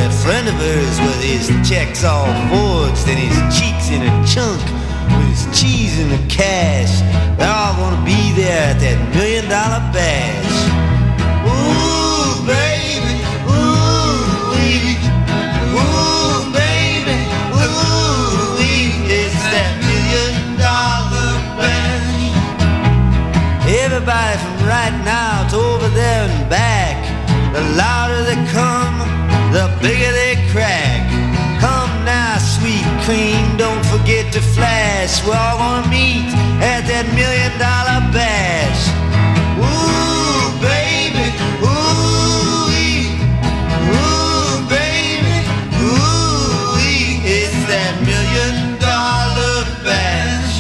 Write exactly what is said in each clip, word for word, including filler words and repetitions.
a friend of hers with his checks all forged and his cheeks in a chunk with his cheese in the cash. They're all gonna be there at that million dollar bash. Ooh, baby, ooh, wee. Ooh, baby, ooh, wee. It's that million dollar bash. Everybody from right now to over there and back. The louder they come, the bigger they crack. Come now, sweet cream, don't forget to flash. We're all gonna meet at that million dollar bash. Ooh, baby, ooh, ooh, baby, ooh, it's that million dollar bash.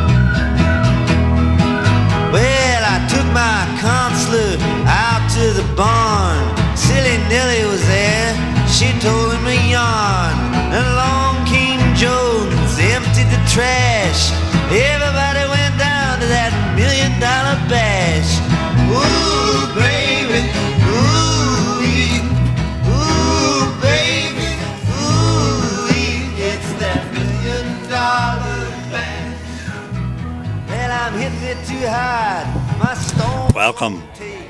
Well, I took my counselor out to the barn. Silly Nellie was there, she told him a yarn. And along came Jones, emptied the trash. Everybody went down to that million dollar bash. Ooh, baby, ooh, ooh, baby, ooh, it's that million dollar bash. Well, I'm hitting it too hard. My stone. Welcome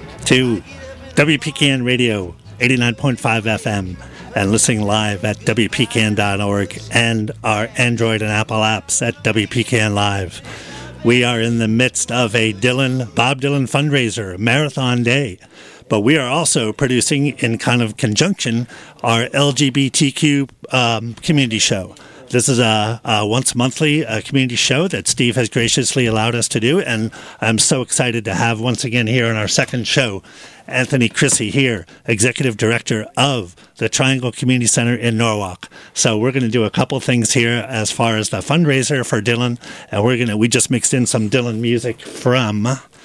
to W P K N Radio eighty-nine point five F M and listening live at W P K N dot org and our Android and Apple apps at W P K N Live. We are in the midst of a Dylan, Bob Dylan fundraiser, Marathon Day, but we are also producing in kind of conjunction our L G B T Q um, community show. This is a, a once monthly uh, community show that Steve has graciously allowed us to do, and I'm so excited to have once again here in our second show, Anthony Chrissy here, Executive Director of the Triangle Community Center in Norwalk. So we're going to do a couple things here as far as the fundraiser for Dylan, and we're going to we just mixed in some Dylan music from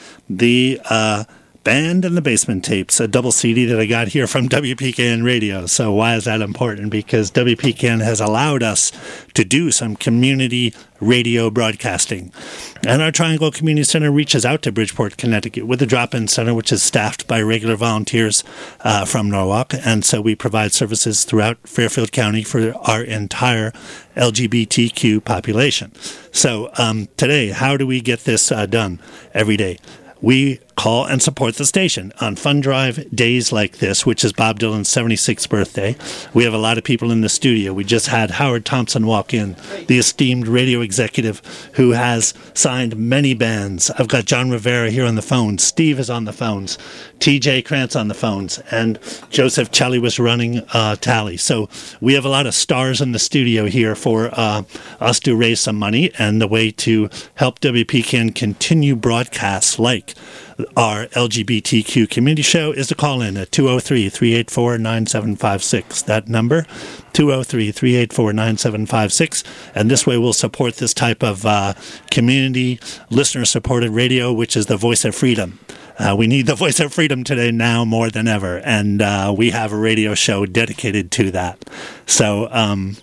the uh, Band in the Basement tapes, a double C D that I got here from W P K N Radio. So why is that important? Because W P K N has allowed us to do some community radio broadcasting. And our Triangle Community Center reaches out to Bridgeport, Connecticut with a drop-in center which is staffed by regular volunteers uh, from Norwalk. And so we provide services throughout Fairfield County for our entire L G B T Q population. So um, today, how do we get this uh, done every day? We call and support the station on fund drive days like this, which is Bob Dylan's seventy-sixth birthday. We have a lot of people in the studio. We just had Howard Thompson walk in, the esteemed radio executive who has signed many bands. I've got John Rivera here on the phone. Steve is on the phones. T J Krantz on the phones. And Joseph Celli was running uh, Tally. So we have a lot of stars in the studio here for uh, us to raise some money, and the way to help W P K N continue broadcasts like our L G B T Q community show is to call in at two oh three, three eight four, nine seven five six. That number, two oh three, three eight four, nine seven five six. And this way we'll support this type of uh, community, listener-supported radio, which is the voice of freedom. Uh, we need the voice of freedom today now more than ever, and uh, we have a radio show dedicated to that. So, um...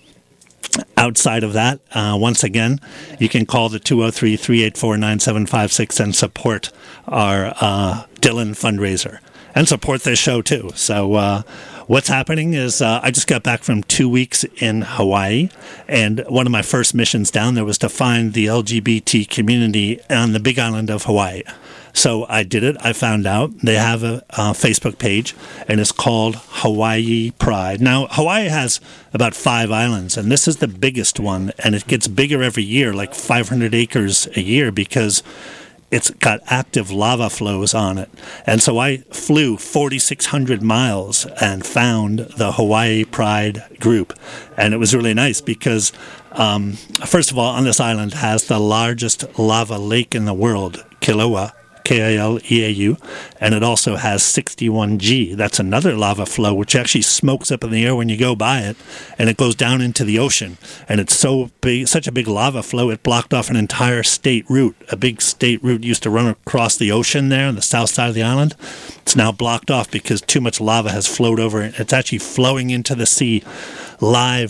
outside of that, uh, once again, you can call the two oh three, three eight four, nine seven five six and support our uh, Dylan fundraiser and support this show too. So uh, what's happening is uh, I just got back from two weeks in Hawaii, and one of my first missions down there was to find the L G B T community on the Big Island of Hawaii. So I did it. I found out they have a, a Facebook page, and it's called Hawaii Pride. Now, Hawaii has about five islands, and this is the biggest one, and it gets bigger every year, like five hundred acres a year, because it's got active lava flows on it. And so I flew forty-six hundred miles and found the Hawaii Pride group. And it was really nice because, um, first of all, on this island has the largest lava lake in the world, Kilauea. K I L E A U, and it also has sixty-one G. That's another lava flow which actually smokes up in the air when you go by it, and it goes down into the ocean. And it's so big, such a big lava flow, it blocked off an entire state route. A big state route used to run across the ocean there on the south side of the island. It's now blocked off because too much lava has flowed over it. It's actually flowing into the sea live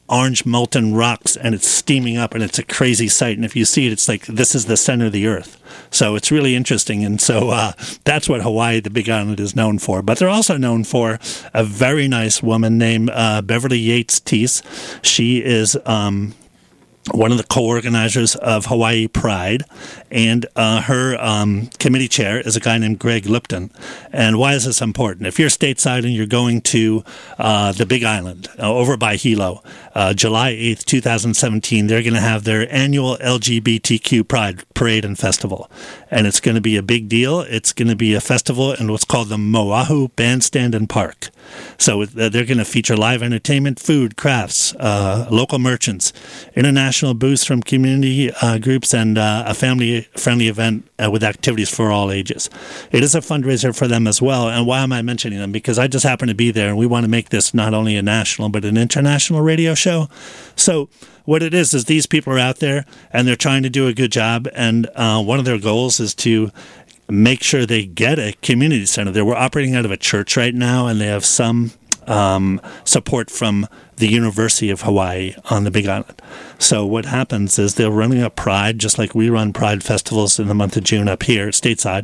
orange molten rocks, and it's steaming up, and it's a crazy sight. And if you see it, it's like this is the center of the earth. So it's really interesting. And so uh, that's what Hawaii, the Big Island, is known for. But they're also known for a very nice woman named uh, Beverly Yates Teese. She is Um, one of the co-organizers of Hawaii Pride, and uh, her um, committee chair is a guy named Greg Lipton. And why is this important? If you're stateside and you're going to uh, the Big Island, uh, over by Hilo, uh, July eighth, twenty seventeen, they're going to have their annual L G B T Q Pride Parade and Festival. And it's going to be a big deal. It's going to be a festival in what's called the Moahu Bandstand and Park. So they're going to feature live entertainment, food, crafts, uh, local merchants, international booths from community uh, groups, and uh, a family-friendly event uh, with activities for all ages. It is a fundraiser for them as well. And why am I mentioning them? Because I just happen to be there, and we want to make this not only a national but an international radio show. So what it is is these people are out there, and they're trying to do a good job. And uh, one of their goals is to make sure they get a community center there. We're operating out of a church right now, and they have some um, support from the University of Hawaii on the Big Island. So what happens is they're running a Pride, just like we run Pride festivals in the month of June up here, stateside.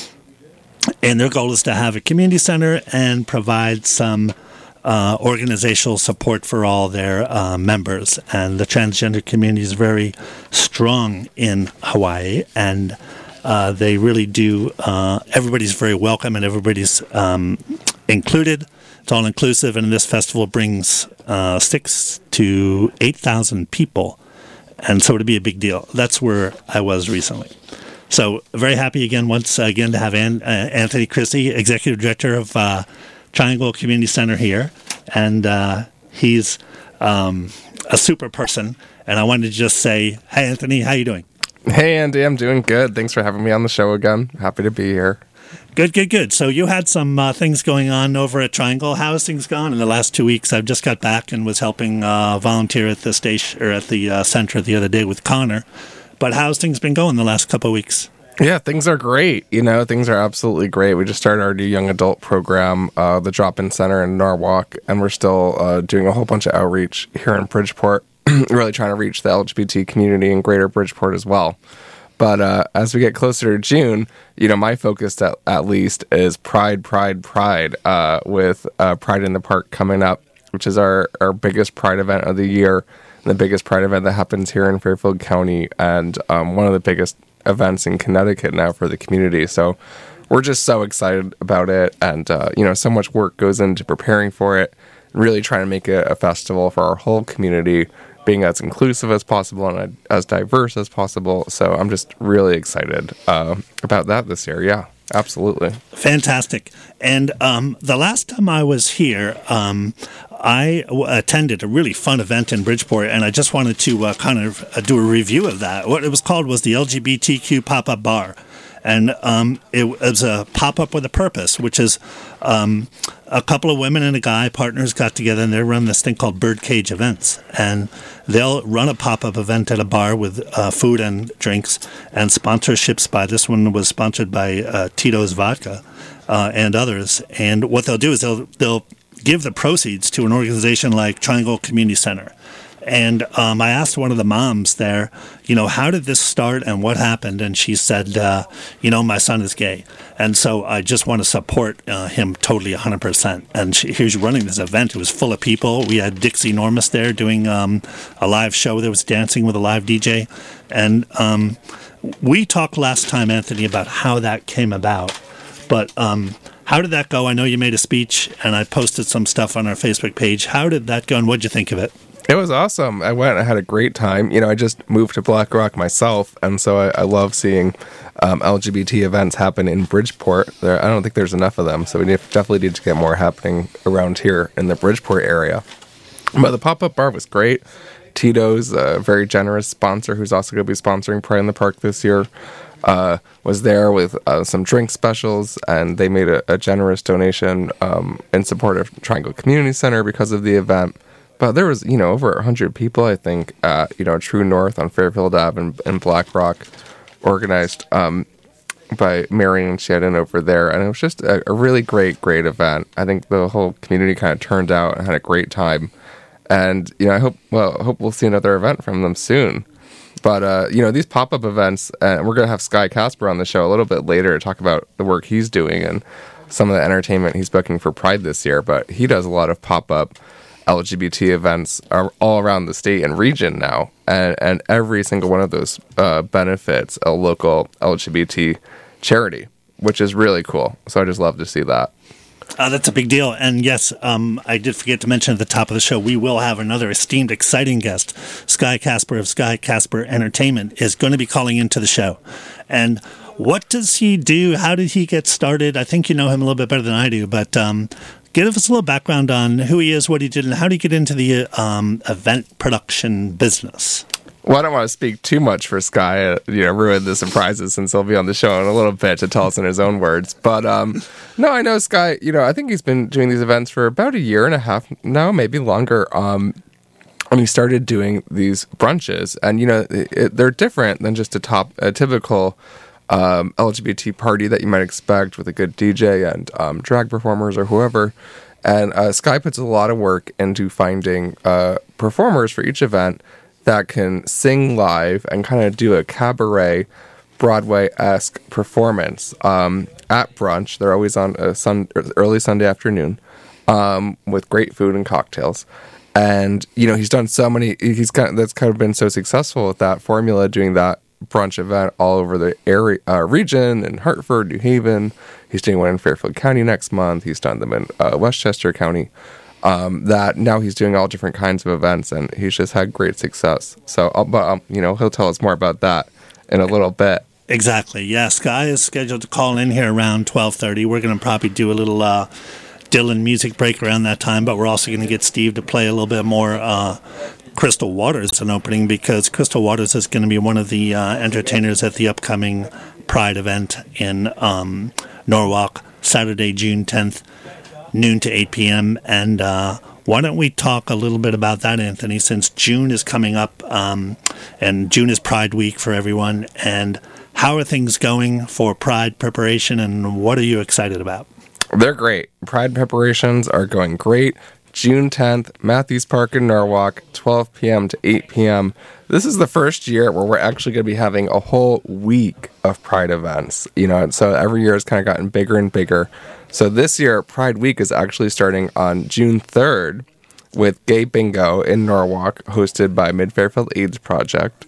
And their goal is to have a community center and provide some uh, organizational support for all their uh, members. And the transgender community is very strong in Hawaii, and Uh, they really do. Uh, everybody's very welcome, and everybody's um, included. It's all inclusive, and this festival brings uh, six to eight thousand people, and so it'd be a big deal. That's where I was recently. So very happy again, once again, to have An- uh, Anthony Christie, Executive Director of uh, Triangle Community Center here, and uh, he's um, a super person. And I wanted to just say, hey, Anthony, how you doing? Hey, Andy, I'm doing good. Thanks for having me on the show again. Happy to be here. Good, good, good. So you had some uh, things going on over at Triangle. How's things gone in the last two weeks? I've just got back and was helping uh, volunteer at the station or at the uh, center the other day with Connor. But how's things been going the last couple of weeks? Yeah, things are great. You know, things are absolutely great. We just started our new young adult program, uh, the Drop-In Center in Norwalk, and we're still uh, doing a whole bunch of outreach here in Bridgeport. Really trying to reach the L G B T community in Greater Bridgeport as well. But uh, as we get closer to June, you know, my focus at, at least is Pride, Pride, Pride, uh, with uh, Pride in the Park coming up, which is our, our biggest Pride event of the year, and the biggest Pride event that happens here in Fairfield County, and um, one of the biggest events in Connecticut now for the community. So we're just so excited about it, and, uh, you know, so much work goes into preparing for it, really trying to make it a festival for our whole community, being as inclusive as possible and as diverse as possible. So I'm just really excited uh, about that this year. Yeah, absolutely. Fantastic. And um, the last time I was here, um, I w- attended a really fun event in Bridgeport, and I just wanted to uh, kind of uh, do a review of that. What it was called was the L G B T Q Pop-Up Bar. And um, it was a pop-up with a purpose, which is um, a couple of women and a guy, partners, got together, and they run this thing called Birdcage Events. And they'll run a pop-up event at a bar with uh, food and drinks and sponsorships by, this one was sponsored by uh, Tito's Vodka uh, and others. And what they'll do is they'll they'll give the proceeds to an organization like Triangle Community Center. And um, I asked one of the moms there, you know, how did this start and what happened? And she said, uh, you know, my son is gay. And so I just want to support uh, him totally one hundred percent. And she, here's running this event. It was full of people. We had Dixie Normus there doing um, a live show. There was dancing with a live D J. And um, we talked last time, Anthony, about how that came about. But um, how did that go? I know you made a speech, and I posted some stuff on our Facebook page. How did that go, and what did you think of it? It was awesome. I went and I had a great time. You know, I just moved to Black Rock myself, and so I, I love seeing um, L G B T events happen in Bridgeport. There, I don't think there's enough of them, so we definitely need to get more happening around here in the Bridgeport area. But the pop-up bar was great. Tito's, a very generous sponsor who's also going to be sponsoring Pride in the Park this year, uh, was there with uh, some drink specials, and they made a, a generous donation um, in support of Triangle Community Center because of the event. But there was, you know, over one hundred people, I think, at, you know, True North on Fairfield Ave in, in Black Rock, organized um, by Marion Shannon over there. And it was just a, a really great, great event. I think the whole community kind of turned out and had a great time. And, you know, I hope, well, I hope we'll see another event from them soon. But, uh, you know, these pop-up events, and uh, we're going to have Sky Casper on the show a little bit later to talk about the work he's doing and some of the entertainment he's booking for Pride this year. But he does a lot of pop-up L G B T events all around the state and region now. And, and every single one of those uh, benefits a local L G B T charity, which is really cool. So I just love to see that. Uh, that's a big deal. And yes, um, I did forget to mention at the top of the show, we will have another esteemed, exciting guest. Sky Casper of Sky Casper Entertainment is going to be calling into the show. And what does he do? How did he get started? I think you know him a little bit better than I do, but um, give us a little background on who he is, what he did, and how did he get into the um, event production business? Well, I don't want to speak too much for Sky, uh, you know, ruin the surprises since he'll be on the show in a little bit to tell us in his own words. But, um, no, I know Sky, you know, I think he's been doing these events for about a year and a half now, maybe longer. Um, and he started doing these brunches. And, you know, it, it, they're different than just a top, a typical um, L G B T party that you might expect with a good D J and um, drag performers or whoever. And uh, Sky puts a lot of work into finding uh, performers for each event that can sing live and kind of do a cabaret Broadway-esque performance um, at brunch. They're always on a sun, early Sunday afternoon um, with great food and cocktails. And, you know, he's done so many, he's kind of, that's kind of been so successful with that formula, doing that brunch event all over the area, uh, region in Hartford, New Haven. He's doing one in Fairfield County next month. He's done them in uh, Westchester County. Um, that now he's doing all different kinds of events, and he's just had great success. So, uh, but um, you know, he'll tell us more about that in a little bit. Exactly. Yeah, Sky is scheduled to call in here around twelve thirty. We're going to probably do a little uh, Dylan music break around that time, but we're also going to get Steve to play a little bit more uh, Crystal Waters an opening, because Crystal Waters is going to be one of the uh, entertainers at the upcoming Pride event in um, Norwalk, Saturday, June tenth. Noon to eight p.m. And uh, why don't we talk a little bit about that, Anthony, since June is coming up, um, and June is Pride Week for everyone. And how are things going for Pride preparation, and what are you excited about? They're great. Pride preparations are going great. June tenth, Matthews Park in Norwalk, twelve p.m. to eight p.m. This is the first year where we're actually going to be having a whole week of Pride events. You know, so every year has kind of gotten bigger and bigger. So this year, Pride Week is actually starting on June third with Gay Bingo in Norwalk, hosted by Mid-Fairfield AIDS Project.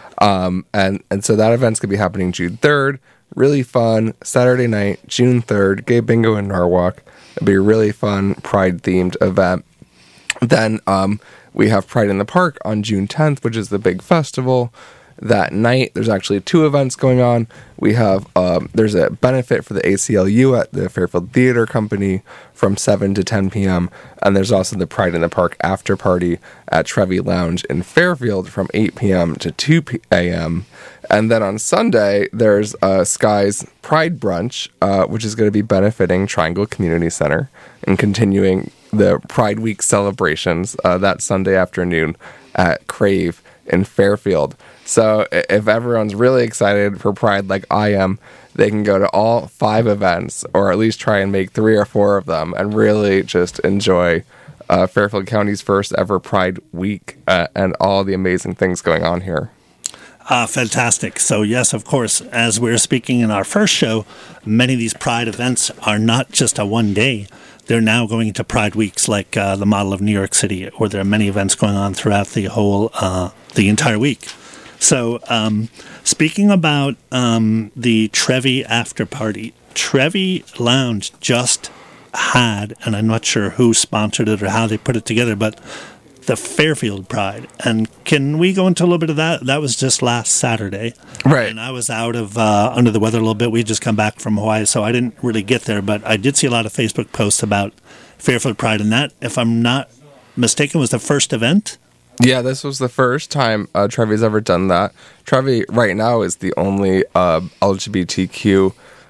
Um, and, and so that event's going to be happening June third. Really fun. Saturday night, June third, Gay Bingo in Norwalk. It'll be a really fun Pride-themed event. Then um, we have Pride in the Park on June tenth, which is the big festival. That night, there's actually two events going on. We have, um, there's a benefit for the A C L U at the Fairfield Theater Company from seven to ten p.m. And there's also the Pride in the Park after party at Trevi Lounge in Fairfield from eight p.m. to two a.m. And then on Sunday, there's uh, Sky's Pride Brunch, uh, which is going to be benefiting Triangle Community Center and continuing the Pride Week celebrations uh, that Sunday afternoon at Crave in Fairfield. So if everyone's really excited for Pride like I am, they can go to all five events, or at least try and make three or four of them, and really just enjoy uh, Fairfield County's first ever Pride Week uh, and all the amazing things going on here. Uh, fantastic. So yes, of course, as we were speaking in our first show, many of these Pride events are not just a one day. They're now going into Pride Weeks, like uh, the model of New York City, where there are many events going on throughout the whole, uh, the entire week. So, um, speaking about um, the Trevi after party, Trevi Lounge just had, and I'm not sure who sponsored it or how they put it together, but the Fairfield Pride. And can we go into a little bit of that? That was just last Saturday. Right. And I was out of, uh, under the weather a little bit. We just come back from Hawaii, so I didn't really get there, but I did see a lot of Facebook posts about Fairfield Pride. And that, if I'm not mistaken, was the first event? Yeah, this was the first time uh, Trevi's ever done that. Trevi right now is the only uh, L G B T Q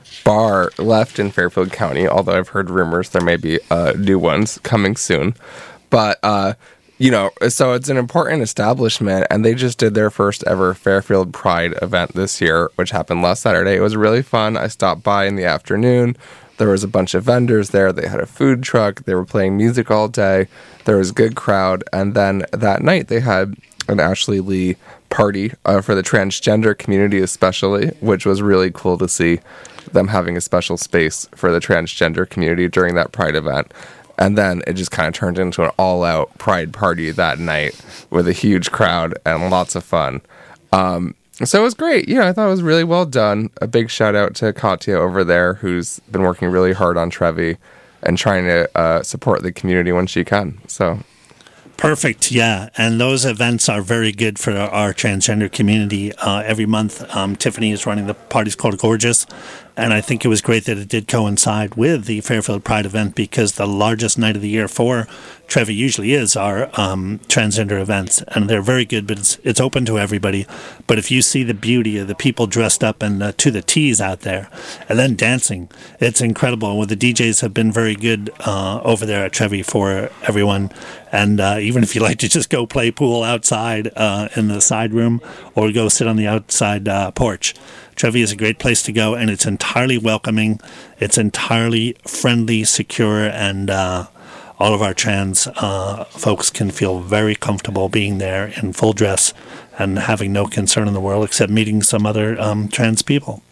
bar left in Fairfield County, although I've heard rumors there may be uh, new ones coming soon. But, uh, you know, so it's an important establishment, and they just did their first ever Fairfield Pride event this year, which happened last Saturday. It was really fun. I stopped by in the afternoon, There was a bunch of vendors there. They had a food truck. They were playing music all day. There was a good crowd. And then that night they had an Ashley Lee party uh, for the transgender community especially, which was really cool to see them having a special space for the transgender community during that Pride event. And then it just kind of turned into an all-out Pride party that night with a huge crowd and lots of fun. Um, so it was great. Yeah, I thought it was really well done. A big shout out to Katya over there, who's been working really hard on Trevi and trying to uh, support the community when she can. So perfect, yeah. And those events are very good for our transgender community. Uh, every month, um, Tiffany is running the party's called Gorgeous. And I think it was great that it did coincide with the Fairfield Pride event, because the largest night of the year for Trevi usually is our um, transgender events. And they're very good, but it's, it's open to everybody. But if you see the beauty of the people dressed up and uh, to the T's out there, and then dancing, it's incredible. Well, the D Js have been very good uh, over there at Trevi for everyone. And uh, even if you like to just go play pool outside uh, in the side room or go sit on the outside uh, porch, Trevi is a great place to go, and it's entirely welcoming. It's entirely friendly, secure, and uh, all of our trans uh, folks can feel very comfortable being there in full dress and having no concern in the world except meeting some other um, trans people.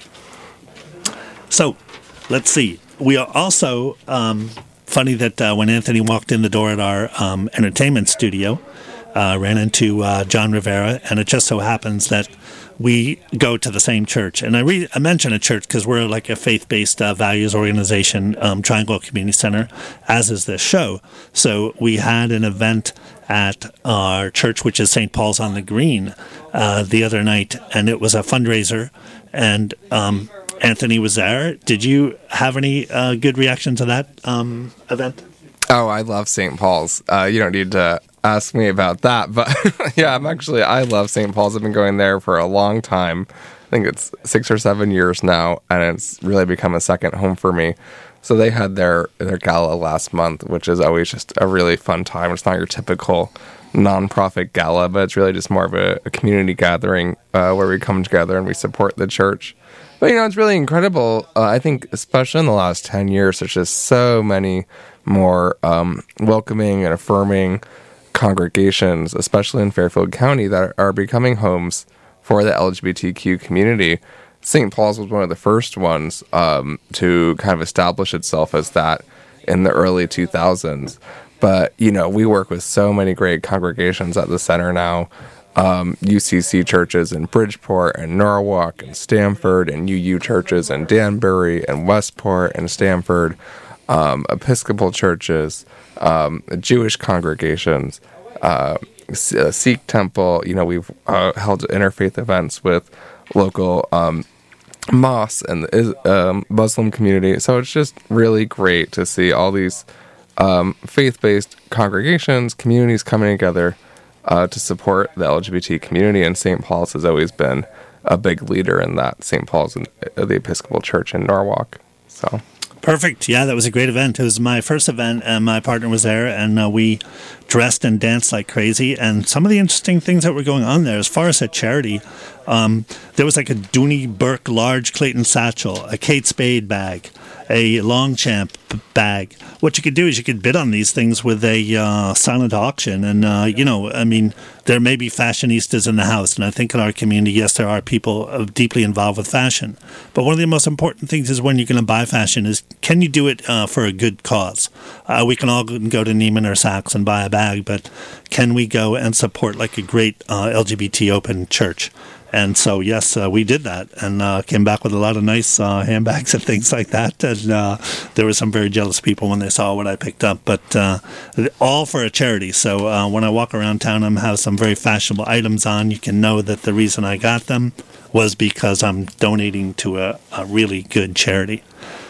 So, let's see. We are also, um, funny that uh, when Anthony walked in the door at our um, entertainment studio, uh, ran into uh, John Rivera, and it just so happens that we go to the same church. And I, re- I mention a church because we're like a faith-based uh, values organization, um, Triangle Community Center, as is this show. So we had an event at our church, which is Saint Paul's on the Green, uh, the other night, and it was a fundraiser, and um, Anthony was there. Did you have any uh, good reaction to that um, event? Oh, I love Saint Paul's. Uh, you don't need to ask me about that, but yeah, I'm actually, I love Saint Paul's. I've been going there for a long time. I think it's six or seven years now, and it's really become a second home for me. So they had their, their gala last month, which is always just a really fun time. It's not your typical nonprofit gala, but it's really just more of a, a community gathering uh, where we come together and we support the church. But, you know, it's really incredible. Uh, I think, especially in the last ten years, there's just so many more um, welcoming and affirming congregations, especially in Fairfield County, that are becoming homes for the L G B T Q community. Saint Paul's was one of the first ones um, to kind of establish itself as that in the early two thousands. But, you know, we work with so many great congregations at the center now. Um, U C C churches in Bridgeport and Norwalk and Stamford, and U U churches in Danbury and Westport and Stamford, um, Episcopal churches, um, Jewish congregations, uh, Sikh temple. You know, we've uh, held interfaith events with local um, mosques and the um, Muslim community. So it's just really great to see all these um, faith-based congregations, communities coming together Uh, to support the L G B T community, and Saint Paul's has always been a big leader in that. Saint Paul's and uh, the Episcopal Church in Norwalk. So perfect. Yeah, that was a great event. It was my first event, and my partner was there, and uh, we dressed and danced like crazy. And some of the interesting things that were going on there, as far as a charity, um, there was like a Dooney Burke large Clayton satchel, a Kate Spade bag, a Longchamp bag. What you could do is you could bid on these things with a uh, silent auction. And, uh, you know, I mean, there may be fashionistas in the house. And I think in our community, yes, there are people uh, deeply involved with fashion. But one of the most important things is when you're going to buy fashion is, can you do it uh, for a good cause? Uh, we can all go to Neiman or Saks and buy a bag, but can we go and support like a great uh, L G B T open church? And so, yes, uh, we did that, and uh, came back with a lot of nice uh, handbags and things like that. And uh, there were some very jealous people when they saw what I picked up, but uh, all for a charity. So uh, when I walk around town, I have some very fashionable items on. You can know that the reason I got them was because I'm donating to a, a really good charity.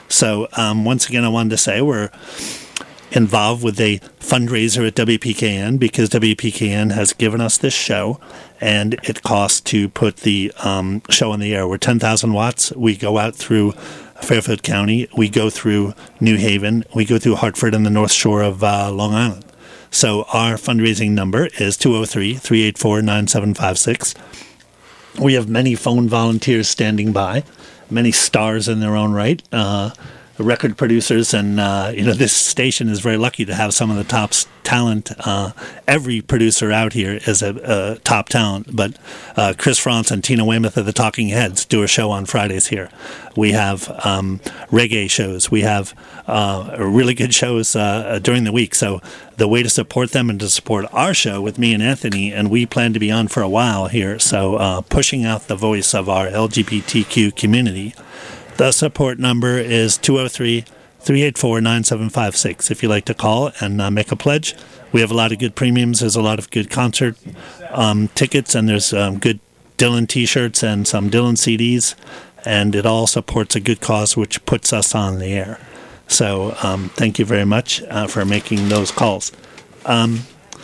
So um, once again, I wanted to say we're involved with a fundraiser at W P K N because W P K N has given us this show, and it costs to put the um, show on the air. We're ten thousand watts. We go out through Fairfield County. We go through New Haven. We go through Hartford and the North Shore of uh, Long Island. So our fundraising number is two oh three, three eight four, nine seven five six. We have many phone volunteers standing by, many stars in their own right. Uh, record producers, and uh, you know, this station is very lucky to have some of the top talent. Uh, every producer out here is a, a top talent, but uh, Chris Franz and Tina Weymouth of the Talking Heads do a show on Fridays here. We have um, reggae shows. We have uh, really good shows uh, during the week. So the way to support them and to support our show with me and Anthony, and we plan to be on for a while here, so uh, pushing out the voice of our L G B T Q community. The support number is two oh three, three eight four, nine seven five six if you'd like to call and uh, make a pledge. We have a lot of good premiums. There's a lot of good concert um, tickets, and there's um, good Dylan T-shirts and some Dylan C Ds, and it all supports a good cause, which puts us on the air. So um, thank you very much uh, for making those calls. Um,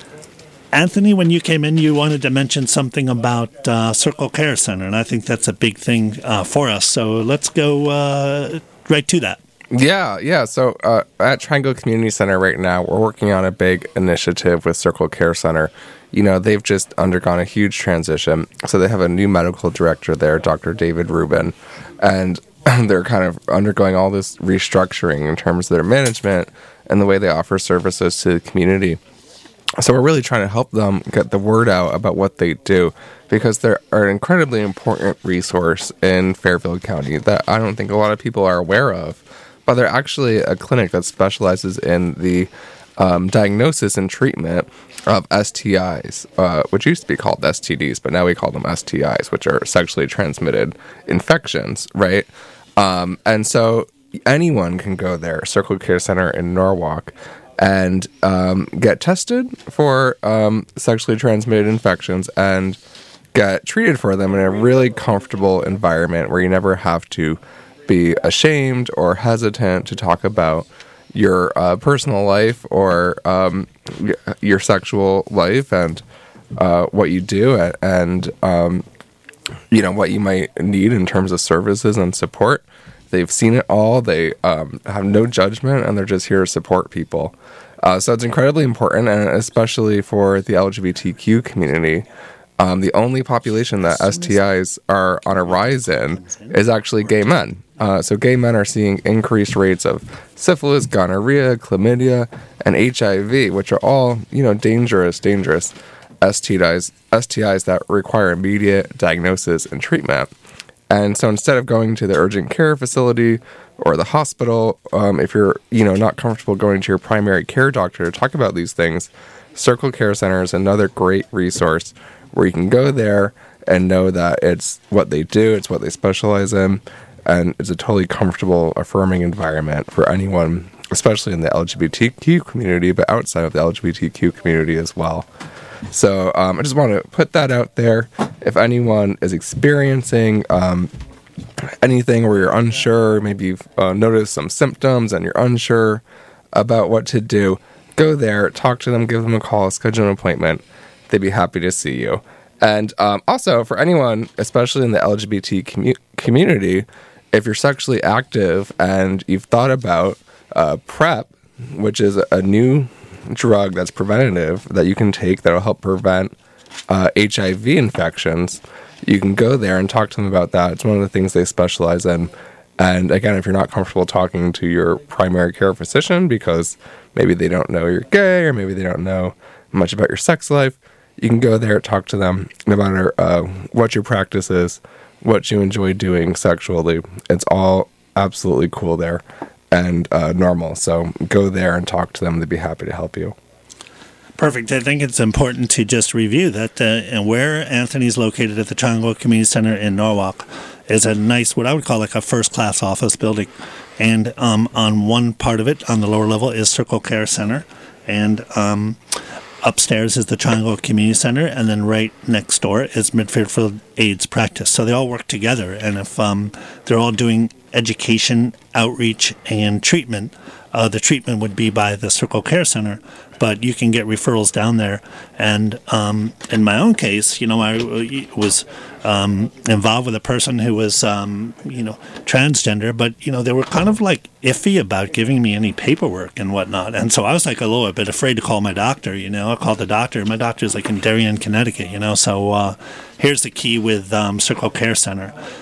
Anthony, when you came in, you wanted to mention something about uh, Circle Care Center, and I think that's a big thing uh, for us. So let's go uh, right to that. Yeah, yeah. So uh, at Triangle Community Center right now, we're working on a big initiative with Circle Care Center. You know, they've just undergone a huge transition. So they have a new medical director there, Doctor David Rubin, and they're kind of undergoing all this restructuring in terms of their management and the way they offer services to the community. So we're really trying to help them get the word out about what they do, because they're an incredibly important resource in Fairfield County that I don't think a lot of people are aware of. But they're actually a clinic that specializes in the um, diagnosis and treatment of S T Is, uh, which used to be called S T Ds, but now we call them S T Is, which are sexually transmitted infections, right? Um, and so anyone can go there, Circle Care Center in Norwalk, and um, get tested for um, sexually transmitted infections and get treated for them in a really comfortable environment where you never have to be ashamed or hesitant to talk about your uh, personal life or um, your sexual life and uh, what you do and, and um, you know, what you might need in terms of services and support. They've seen it all. They um, have no judgment, and they're just here to support people. Uh, so it's incredibly important, and especially for the L G B T Q community. Um, the only population that S T Is are on a rise in is actually gay men. Uh, so gay men are seeing increased rates of syphilis, gonorrhea, chlamydia, and H I V, which are all, you know, dangerous, dangerous S T Is, S T Is that require immediate diagnosis and treatment. And so instead of going to the urgent care facility or the hospital, um, if you're, you know, not comfortable going to your primary care doctor to talk about these things, Circle Care Center is another great resource where you can go there and know that it's what they do, it's what they specialize in, and it's a totally comfortable, affirming environment for anyone, especially in the L G B T Q community, but outside of the L G B T Q community as well. So um, I just want to put that out there. If anyone is experiencing um, anything where you're unsure, maybe you've uh, noticed some symptoms and you're unsure about what to do, go there, talk to them, give them a call, schedule an appointment. They'd be happy to see you. And um, also, for anyone, especially in the L G B T commu- community, if you're sexually active and you've thought about uh, PrEP, which is a new drug that's preventative that you can take that will help prevent uh, H I V infections, you can go there and talk to them about that. It's one of the things they specialize in. And again, if you're not comfortable talking to your primary care physician because maybe they don't know you're gay or maybe they don't know much about your sex life, you can go there, talk to them no matter uh, what your practice is, what you enjoy doing sexually. It's all absolutely cool there and uh, normal. So go there and talk to them. They'd be happy to help you. Perfect. I think it's important to just review that uh, and where Anthony's located at the Triangle Community Center in Norwalk is a nice, what I would call like a first-class office building. And um, on one part of it, on the lower level, is Circle Care Center. And um, upstairs is the Triangle Community Center. And then right next door is Midfield AIDS Practice. So they all work together. And if um, they're all doing education, outreach, and treatment, uh, the treatment would be by the Circle Care Center. But you can get referrals down there. And um, in my own case, you know, I was um, involved with a person who was, um, you know, transgender, but, you know, they were kind of like iffy about giving me any paperwork and whatnot. And so I was like a little bit afraid to call my doctor, you know. I called the doctor. My doctor's like in Darien, Connecticut, you know. So uh, here's the key with um, Circle Care Center.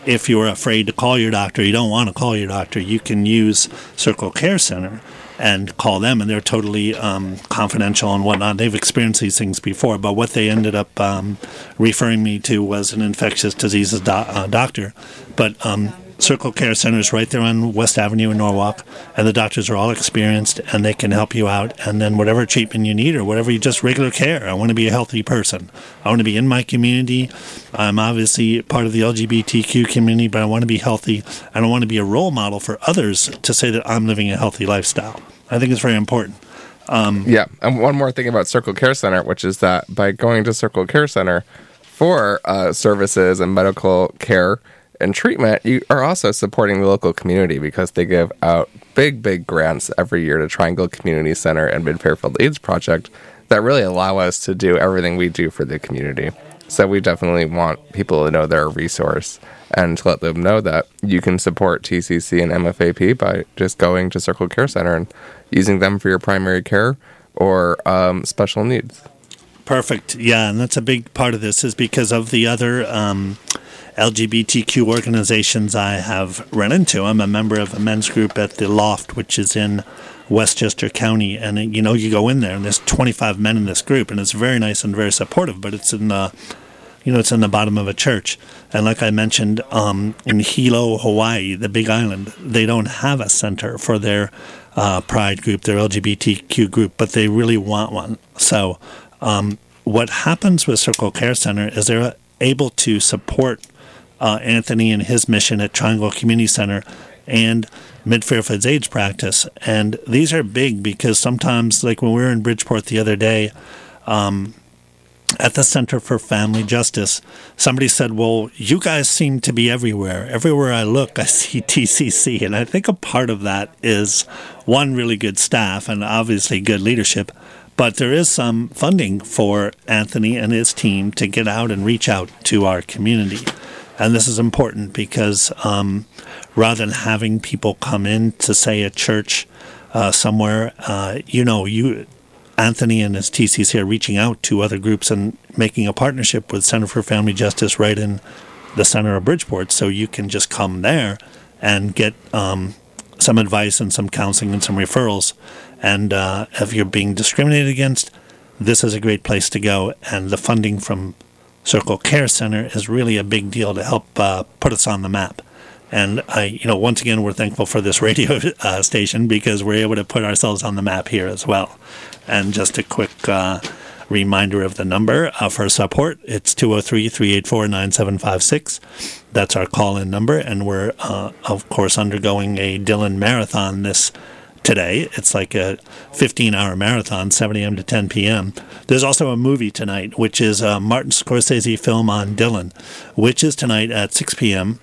if you're afraid to call your doctor, you don't want to call your doctor, you can use Circle Care Center and call them, and they're totally um, confidential and whatnot. They've experienced these things before, but what they ended up um, referring me to was an infectious diseases do- uh, doctor. But um, Circle Care Center is right there on West Avenue in Norwalk, and the doctors are all experienced, and they can help you out. And then whatever treatment you need or whatever, you just regular care. I want to be a healthy person. I want to be in my community. I'm obviously part of the L G B T Q community, but I want to be healthy. I don't want to be a role model for others to say that I'm living a healthy lifestyle. I think it's very important. Um, yeah, and one more thing about Circle Care Center, which is that by going to Circle Care Center for uh, services and medical care and treatment, you are also supporting the local community because they give out big, big grants every year to Triangle Community Center and Mid-Fairfield AIDS Project that really allow us to do everything we do for the community. So we definitely want people to know they're a resource and to let them know that you can support T C C and M F A P by just going to Circle Care Center and using them for your primary care or um, special needs. Perfect. Yeah, and that's a big part of this is because of the other um, L G B T Q organizations I have run into. I'm a member of a men's group at the Loft, which is in Westchester County, and you know, you go in there and there's twenty-five men in this group, and it's very nice and very supportive, but it's in the you know, it's in the bottom of a church. And like I mentioned, um, in Hilo, Hawaii, the Big Island, they don't have a center for their uh, pride group, their L G B T Q group, but they really want one. So um, what happens with Circle Care Center is they're able to support uh, Anthony and his mission at Triangle Community Center and Mid-Fairfield's AIDS practice. And these are big because sometimes, like when we were in Bridgeport the other day, um, at the Center for Family Justice, somebody said, well, you guys seem to be everywhere. Everywhere I look, I see T C C. And I think a part of that is, one, really good staff and obviously good leadership. But there is some funding for Anthony and his team to get out and reach out to our community. And this is important because um, rather than having people come in to, say, a church uh, somewhere, uh, you know, you... Anthony and his T C C are reaching out to other groups and making a partnership with Center for Family Justice right in the center of Bridgeport, so you can just come there and get um, some advice and some counseling and some referrals. And uh, if you're being discriminated against, this is a great place to go. And the funding from Circle Care Center is really a big deal to help uh, put us on the map. And I, you know, once again, we're thankful for this radio uh, station because we're able to put ourselves on the map here as well. And just a quick uh, reminder of the number uh, for support. It's two oh three, three eight four, nine seven five six. That's our call-in number. And we're, uh, of course, undergoing a Dylan Marathon this today. It's like a fifteen-hour marathon, seven a.m. to ten p.m. There's also a movie tonight, which is a Martin Scorsese film on Dylan, which is tonight at six p.m.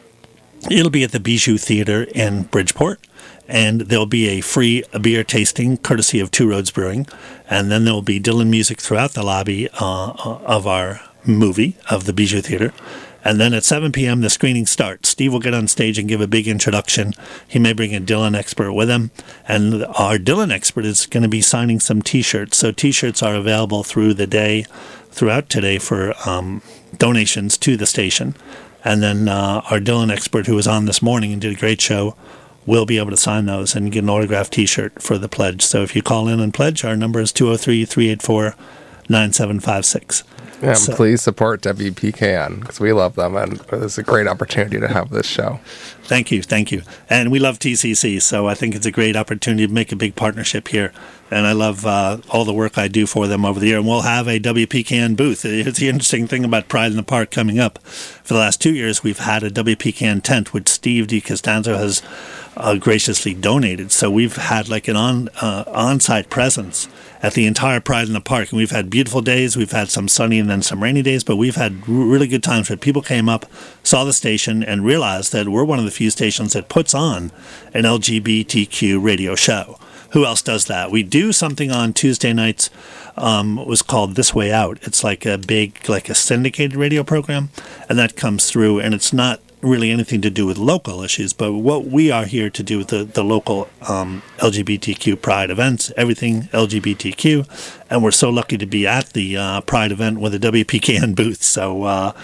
It'll be at the Bijou Theater in Bridgeport, and there'll be a free beer tasting courtesy of Two Roads Brewing, and then there'll be Dylan music throughout the lobby uh, of our movie, of the Bijou Theater. And then at seven p.m., the screening starts. Steve will get on stage and give a big introduction. He may bring a Dylan expert with him, and our Dylan expert is going to be signing some T-shirts. So T-shirts are available through the day, throughout today for um, donations to the station. And then uh, our Dylan expert, who was on this morning and did a great show, will be able to sign those and get an autographed T-shirt for the pledge. So if you call in and pledge, our number is two oh three, three eight four, nine seven five six. Yeah, so, please support W P K N because we love them, and it's a great opportunity to have this show. Thank you, thank you. And we love T C C, so I think it's a great opportunity to make a big partnership here. And I love uh, all the work I do for them over the year. And we'll have a W P K N booth. It's the interesting thing about Pride in the Park coming up. For the last two years, we've had a W P K N tent, which Steve DiCostanzo has uh, graciously donated. So we've had like an on uh, on-site presence at the entire Pride in the Park. And we've had beautiful days. We've had some sunny and then some rainy days. But we've had really good times where people came up, saw the station, and realized that we're one of the few stations that puts on an L G B T Q radio show. Who else does that? We do something on Tuesday nights. Um, it was called This Way Out. It's like a big, like a syndicated radio program, and that comes through, and it's not really anything to do with local issues, but what we are here to do with the, the local um, L G B T Q Pride events, everything L G B T Q, and we're so lucky to be at the uh, Pride event with a W P K N booth, so uh,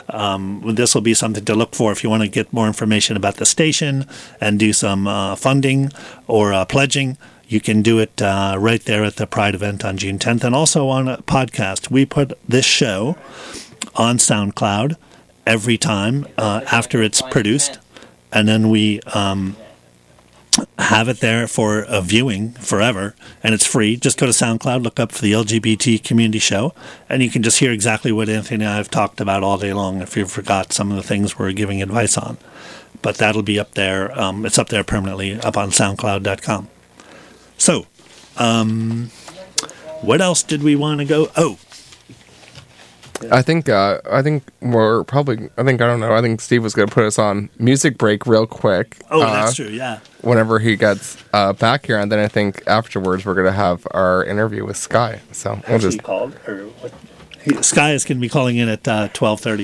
um, this will be something to look for if you want to get more information about the station and do some uh, funding or uh, pledging. You can do it uh, right there at the Pride event on June tenth, and also on a podcast. We put this show on SoundCloud every time uh, after it's produced, and then we um, have it there for a viewing forever, and it's free. Just go to SoundCloud, look up for the L G B T Community Show, and you can just hear exactly what Anthony and I have talked about all day long if you forgot some of the things we're giving advice on. But that'll be up there. Um, it's up there permanently, up on SoundCloud dot com. So, um, what else did we want to go? Oh, I think uh, I think we're probably. I think I don't know. I think Steve was going to put us on music break real quick. Oh, uh, that's true. Yeah. Whenever he gets uh, back here, and then I think afterwards we're going to have our interview with Sky. So we'll Actually just called or what? He, Sky is going to be calling in at uh, twelve thirty,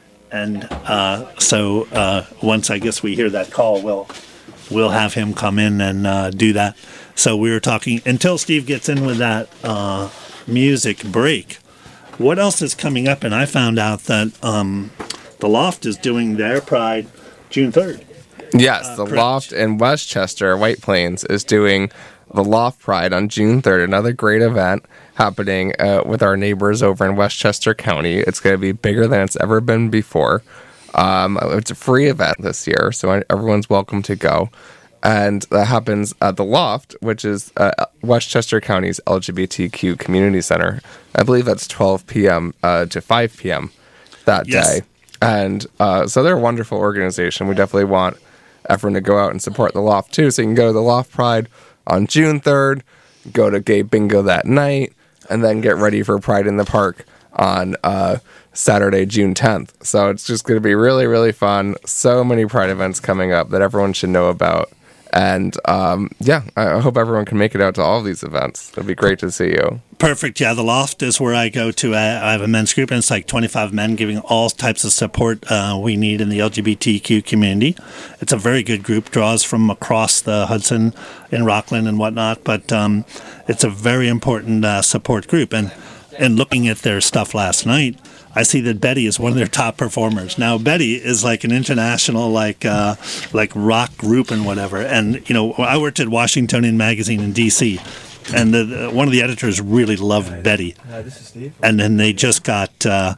and uh, so uh, once I guess we hear that call, we'll we'll have him come in and uh, do that. So we were talking until Steve gets in with that uh, music break. What else is coming up? And I found out that um, the Loft is doing their Pride June third. Yes, uh, the correct. Loft in Westchester, White Plains, is doing the Loft Pride on June third. Another great event happening uh, with our neighbors over in Westchester County. It's going to be bigger than it's ever been before. Um, it's a free event this year, so everyone's welcome to go. And that happens at the Loft, which is uh, Westchester County's L G B T Q Community Center. I believe that's twelve p.m. Uh, to five p.m. that Yes. day. And uh, so they're a wonderful organization. We definitely want everyone to go out and support the Loft, too. So you can go to the Loft Pride on June third, go to Gay Bingo that night, and then get ready for Pride in the Park on uh, Saturday, June tenth. So it's just going to be really, really fun. So many Pride events coming up that everyone should know about. And, um, yeah, I hope everyone can make it out to all of these events. It'd be great to see you. Perfect. Yeah, the Loft is where I go to. I, I have a men's group, and it's like twenty-five men giving all types of support uh, we need in the L G B T Q community. It's a very good group, draws from across the Hudson in Rockland and whatnot, but um, it's a very important uh, support group. And, and looking at their stuff last night, I see that Betty is one of their top performers. Now, Betty is like an international, like uh, like rock group and whatever. And, you know, I worked at Washingtonian Magazine in D C, and the, the, one of the editors really loved Betty. Hi, this is Steve. And then they just got, uh,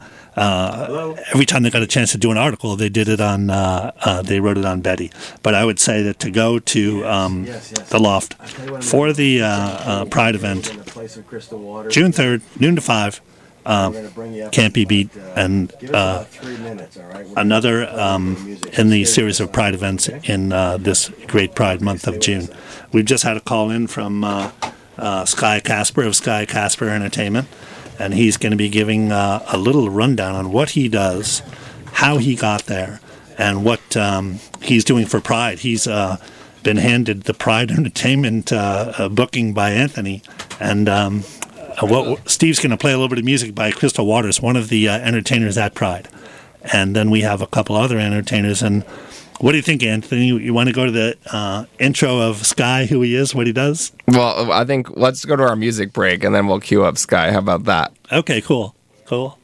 uh, every time they got a chance to do an article, they did it on, uh, uh, they wrote it on Betty. But I would say that to go to um, Yes, yes, yes. the Loft for the uh, uh, Pride event, In a place of crystal water. June third, noon to five, We're gonna bring you up can't be in beat. about, uh, And give us uh, about three minutes, all right? We're another gonna play um, some music. in the Stay series with of us, Pride events okay? in uh, this great Pride month of June. We've just had a call in from uh, uh, Sky Casper of Sky Casper Entertainment, and he's going to be giving uh, a little rundown on what he does, how he got there, and what um, he's doing for Pride. He's uh, been handed the Pride Entertainment uh, uh, booking by Anthony, and um, uh, what Steve's going to play a little bit of music by Crystal Waters, one of the uh, entertainers at Pride. And then we have a couple other entertainers. And what do you think, Anthony? You, you want to go to the uh, intro of Sky, who he is, what he does? Well, I think let's go to our music break, and then we'll cue up Sky. How about that? Okay, cool. Cool.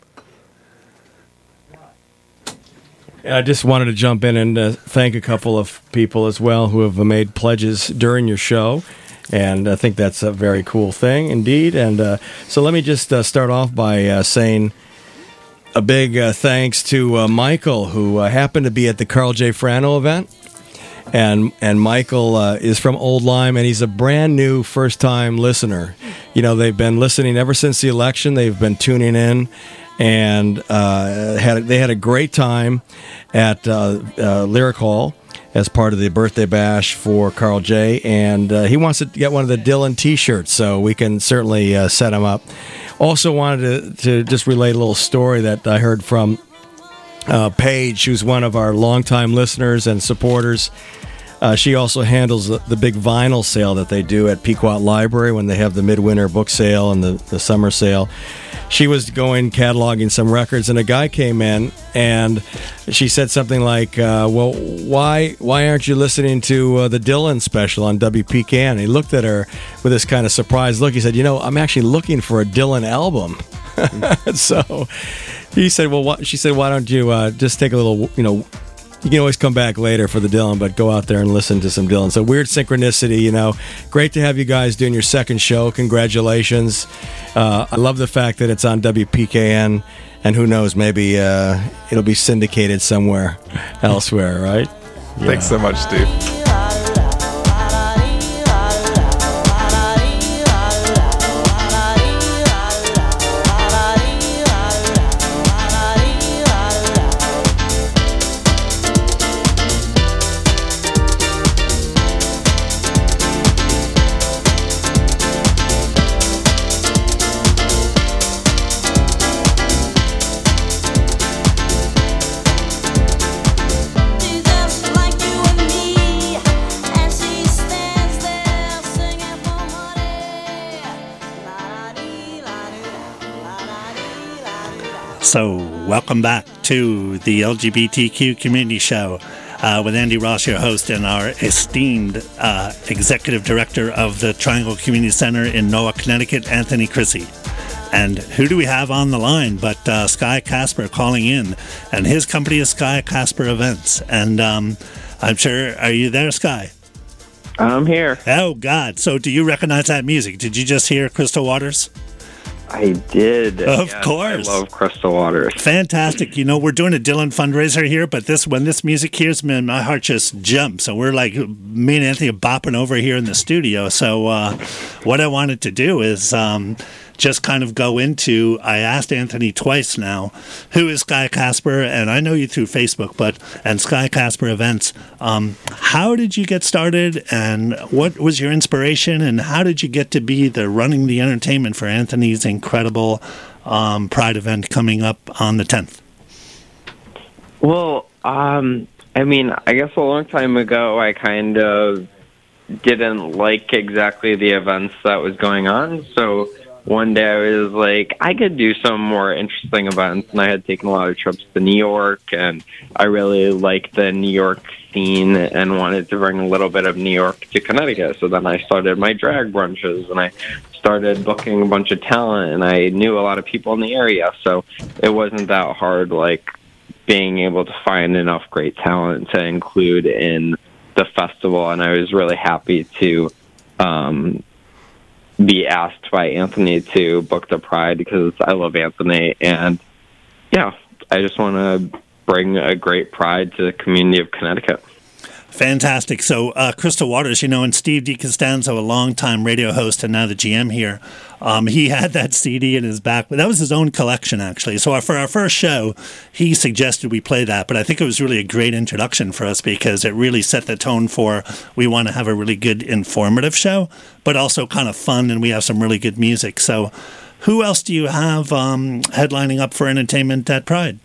I just wanted to jump in and uh, thank a couple of people as well who have made pledges during your show. And I think that's a very cool thing indeed. And uh, so let me just uh, start off by uh, saying a big uh, thanks to uh, Michael, who uh, happened to be at the Carl J. Frano event. And and Michael uh, is from Old Lyme, and he's a brand new first-time listener. You know, they've been listening ever since the election. They've been tuning in, and uh, had they had a great time at uh, uh, Lyric Hall as part of the birthday bash for Carl J. And uh, he wants to get one of the Dylan T-shirts, so we can certainly uh, set him up. Also wanted to, to just relate a little story that I heard from uh, Paige, who's one of our longtime listeners and supporters. Uh, she also handles the, the big vinyl sale that they do at Pequot Library when they have the midwinter book sale and the, the summer sale. She was going cataloging some records, and a guy came in, and she said something like, uh, well, why why aren't you listening to uh, the Dylan special on W P K N? And he looked at her with this kind of surprised look. He said, you know, I'm actually looking for a Dylan album. So he said, "Well, why, she said, why don't you uh, just take a little, you know." You can always come back later for the Dylan, but go out there and listen to some Dylan. So weird synchronicity, you know. Great to have you guys doing your second show. Congratulations. Uh, I love the fact that it's on W P K N, and who knows, maybe uh, it'll be syndicated somewhere elsewhere, right? Yeah. Thanks so much, Steve. So, welcome back to the L G B T Q Community Show uh, with Andy Ross, your host, and our esteemed uh, Executive Director of the Triangle Community Center in Norwalk, Connecticut, Anthony Chrissy. And who do we have on the line but uh, Sky Casper calling in, and his company is Sky Casper Events. And um, I'm sure, are you there, Sky? I'm here. Oh, God. So, do you recognize that music? Did you just hear Crystal Waters? I did. Of yes, course. I love Crystal Waters. Fantastic. You know, we're doing a Dylan fundraiser here, but this when this music hears, man, my heart just jumps. So we're like, me and Anthony are bopping over here in the studio. So uh, what I wanted to do is um, just kind of go into, I asked Anthony twice now, who is Sky Casper? And I know you through Facebook, but, and Sky Casper Events. Um, how did you get started, and what was your inspiration, and how did you get to be the running the entertainment for Anthony's incredible um, Pride event coming up on the tenth? Well, um, I mean, I guess a long time ago, I kind of didn't like exactly the events that was going on, so one day I was like, I could do some more interesting events, and I had taken a lot of trips to New York, and I really liked the New York scene and wanted to bring a little bit of New York to Connecticut. So then I started my drag brunches, and I started booking a bunch of talent, and I knew a lot of people in the area, so it wasn't that hard, like, being able to find enough great talent to include in the festival, and I was really happy to um be asked by Anthony to book the Pride because I love Anthony, and yeah, I just want to bring a great Pride to the community of Connecticut. Fantastic. So, uh, Crystal Waters, you know, and Steve DiCostanzo, a longtime radio host and now the G M here, um, he had that C D in his back. That was his own collection, actually. So, our, for our first show, he suggested we play that. But I think it was really a great introduction for us because it really set the tone for we want to have a really good, informative show, but also kind of fun, and we have some really good music. So, who else do you have um, headlining up for entertainment at Pride?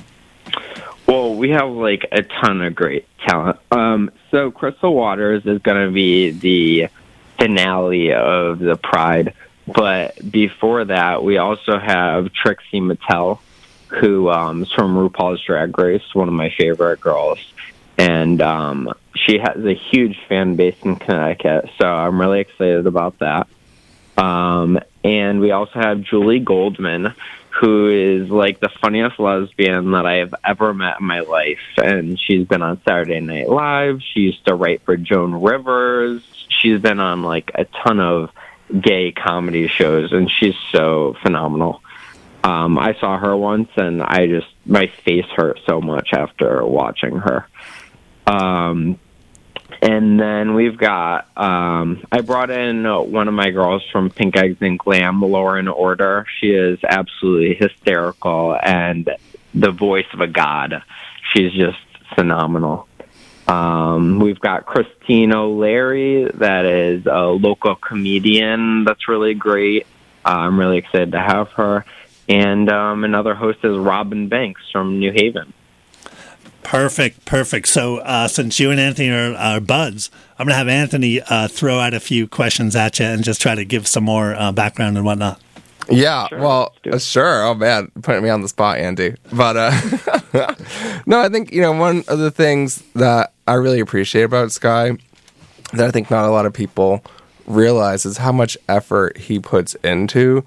Well, we have like a ton of great talent. Um, so Crystal Waters is going to be the finale of the Pride. But before that, we also have Trixie Mattel, who um, is from RuPaul's Drag Race, one of my favorite girls. And um, she has a huge fan base in Connecticut, so I'm really excited about that. Um, and we also have Julie Goldman, who is like the funniest lesbian that I have ever met in my life. And she's been on Saturday Night Live. She used to write for Joan Rivers. She's been on like a ton of gay comedy shows, and she's so phenomenal. Um, I saw her once, and I just, my face hurt so much after watching her. Um, and then we've got, um, I brought in one of my girls from Pink Eggs and Glam, Lauren Order. She is absolutely hysterical and the voice of a god. She's just phenomenal. Um, we've got Christine O'Leary, that is a local comedian that's really great. Uh, I'm really excited to have her. And um, another host is Robin Banks from New Haven. Perfect, perfect. So uh, since you and Anthony are, are buds, I'm going to have Anthony uh, throw out a few questions at you and just try to give some more uh, background and whatnot. Yeah, Sure, well, let's do it. uh, sure. Oh, man, putting me on the spot, Andy. But, uh, no, I think, you know, one of the things that I really appreciate about Sky that I think not a lot of people realize is how much effort he puts into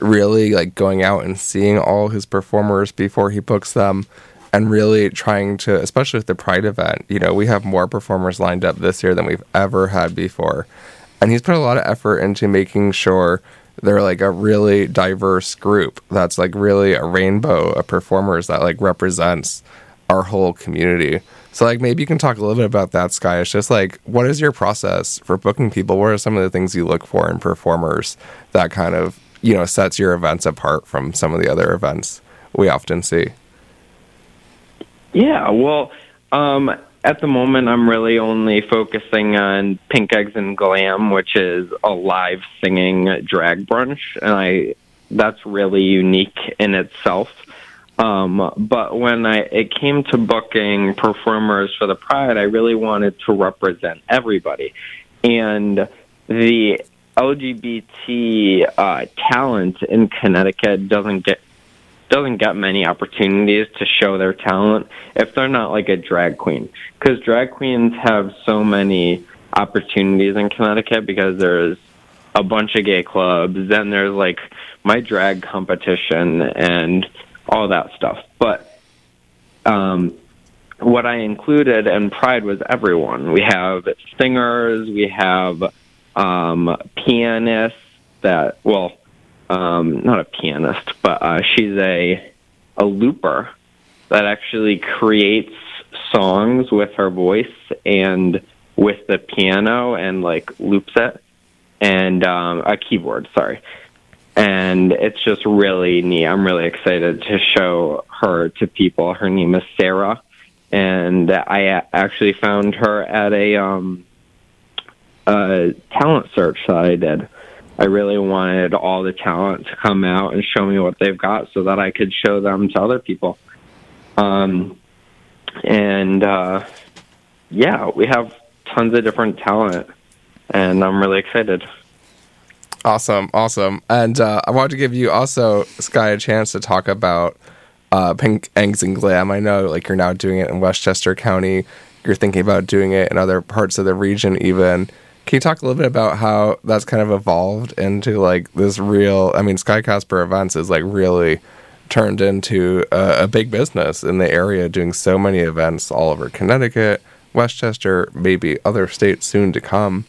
really like going out and seeing all his performers before he books them, and really trying to, especially with the Pride event, you know, we have more performers lined up this year than we've ever had before. And he's put a lot of effort into making sure they're like a really diverse group that's like really a rainbow of performers that like represents our whole community. So like maybe you can talk a little bit about that, Sky. It's just like, what is your process for booking people? What are some of the things you look for in performers that kind of, you know, sets your events apart from some of the other events we often see? Yeah, well, um, at the moment, I'm really only focusing on Pink Eggs and Glam, which is a live singing drag brunch, and I that's really unique in itself. Um, but when I it came to booking performers for the Pride, I really wanted to represent everybody, and the L G B T uh, talent in Connecticut doesn't get doesn't get many opportunities to show their talent if they're not like a drag queen, because drag queens have so many opportunities in Connecticut because there's a bunch of gay clubs, then there's like my drag competition and all that stuff. But um, what I included in Pride was everyone. We have singers, we have um, pianists that, well, Um, not a pianist, but uh, she's a a looper that actually creates songs with her voice and with the piano and like loops it, and um, a keyboard. Sorry, and it's just really neat. I'm really excited to show her to people. Her name is Sarah, and I actually found her at a um, a talent search that I did. I really wanted all the talent to come out and show me what they've got so that I could show them to other people. Um, and, uh, yeah, we have tons of different talent, and I'm really excited. Awesome, awesome. And uh, I wanted to give you also, Sky, a chance to talk about uh, Pink Eggs and Glam. I know like you're now doing it in Westchester County. You're thinking about doing it in other parts of the region even. Can you talk a little bit about how that's kind of evolved into like this real, I mean, Sky Casper Events is like really turned into a, a big business in the area, doing so many events all over Connecticut, Westchester, maybe other states soon to come.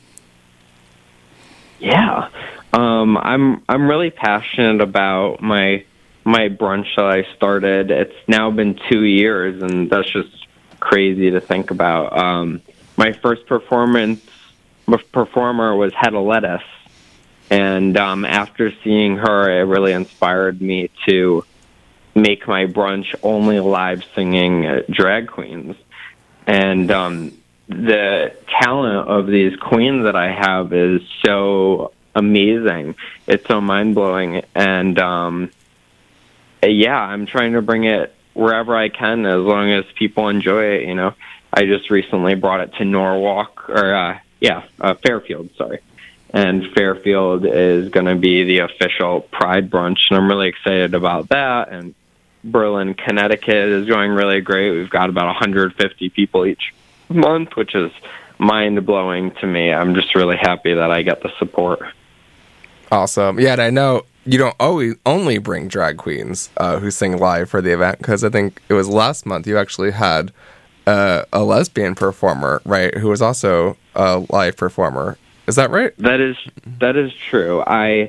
Yeah. Um, I'm, I'm really passionate about my, my brunch that I started. It's now been two years and that's just crazy to think about. Um, my first performance performer was Hedda Lettuce, and um, after seeing her, it really inspired me to make my brunch only live singing uh, drag queens. And um, the talent of these queens that I have is so amazing. It's so mind-blowing. And um, yeah, I'm trying to bring it wherever I can as long as people enjoy it, you know. I just recently brought it to Norwalk, or uh, yeah, uh, Fairfield, sorry. And Fairfield is going to be the official Pride brunch, and I'm really excited about that. And Berlin, Connecticut is going really great. We've got about one hundred fifty people each month, which is mind-blowing to me. I'm just really happy that I get the support. Awesome. Yeah, and I know you don't always only bring drag queens uh, who sing live for the event, because I think it was last month you actually had uh, a lesbian performer, right, who was also a live performer. Is that right? That is that is true. I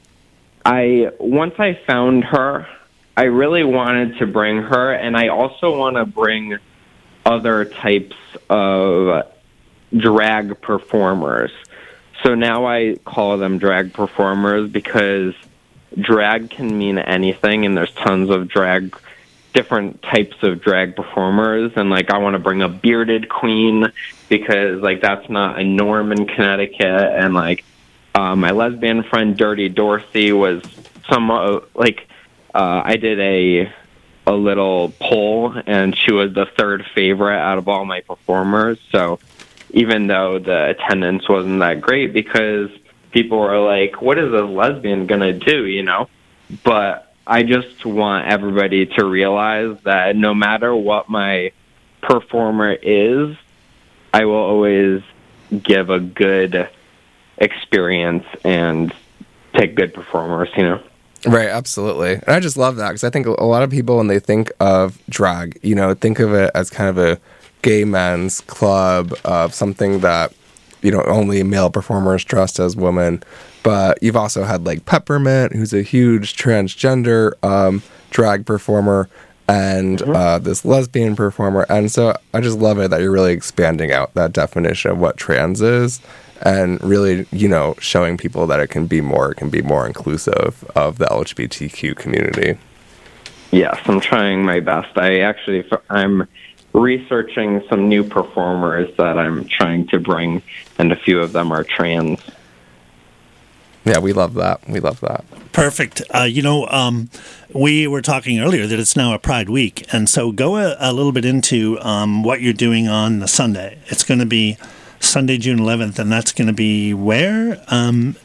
I once I found her, I really wanted to bring her, and I also want to bring other types of drag performers. So now I call them drag performers because drag can mean anything, and there's tons of drag, different types of drag performers. And like, I want to bring a bearded queen because like that's not a norm in Connecticut. And like, uh, my lesbian friend Dirty Dorothy was some uh, like uh, I did a a little poll, and she was the third favorite out of all my performers. So even though the attendance wasn't that great because people were like, what is a lesbian going to do, you know? But I just want everybody to realize that no matter what my performer is, I will always give a good experience and take good performers, you know? Right, absolutely. And I just love that because I think a lot of people, when they think of drag, you know, think of it as kind of a gay men's club, of something that, you know, only male performers dressed as women. But you've also had like Peppermint, who's a huge transgender um, drag performer, and mm-hmm. uh, this lesbian performer. And so I just love it that you're really expanding out that definition of what trans is, and really, you know, showing people that it can be more, it can be more inclusive of the L G B T Q community. Yes, I'm trying my best. I actually, I'm researching some new performers that I'm trying to bring, and a few of them are trans. Yeah, we love that. We love that. Perfect. Uh, you know, um, we were talking earlier that it's now a Pride Week, and so go a, a little bit into um, what you're doing on the Sunday. It's going to be Sunday, June eleventh, and that's going to be where? Um,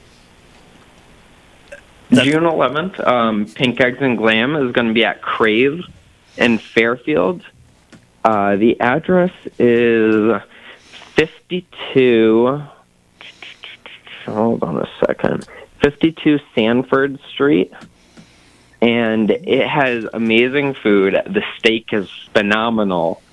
June eleventh, um, Pink Eggs and Glam is going to be at Crave in Fairfield. Uh, the address is fifty-two... Hold on a second. fifty-two Sanford Street. And it has amazing food. The steak is phenomenal.